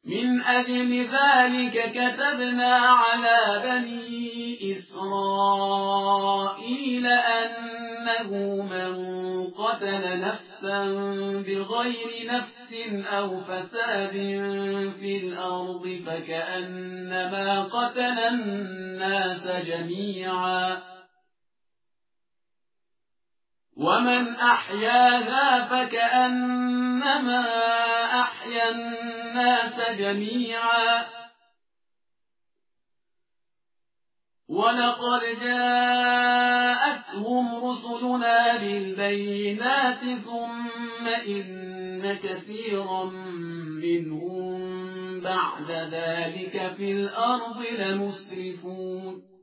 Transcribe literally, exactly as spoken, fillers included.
من أجل ذلك كتبنا على بني إسرائيل أنه من قتل نفسا بغير نفس أو فساد في الأرض فكأنما قتل الناس جميعا ومن أحياها فكأنما أحيا الناس جميعا ولقد جاءتهم رسلنا بالبينات ثم إن كثيرا منهم بعد ذلك في الأرض لمسرفون